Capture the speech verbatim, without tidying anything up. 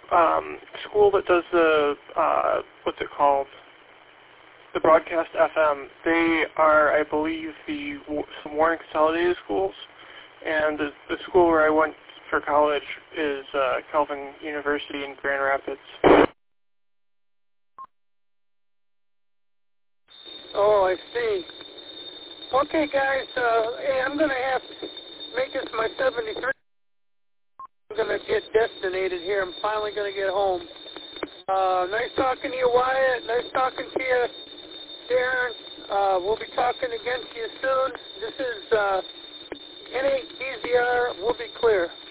um, school that does the, uh, what's it called, the Broadcast F M. They are, I believe, the some Warren Consolidated schools, and the, the school where I went for college is uh, Calvin University in Grand Rapids. Oh, I see. Okay, guys, uh, hey, I'm going to have to make this my seventy-three. I'm going to get destinated here. I'm finally going to get home. Uh, nice talking to you, Wyatt. Nice talking to you, Darren. Uh, we'll be talking again to you soon. This is uh, N eight D Z R. We'll be clear.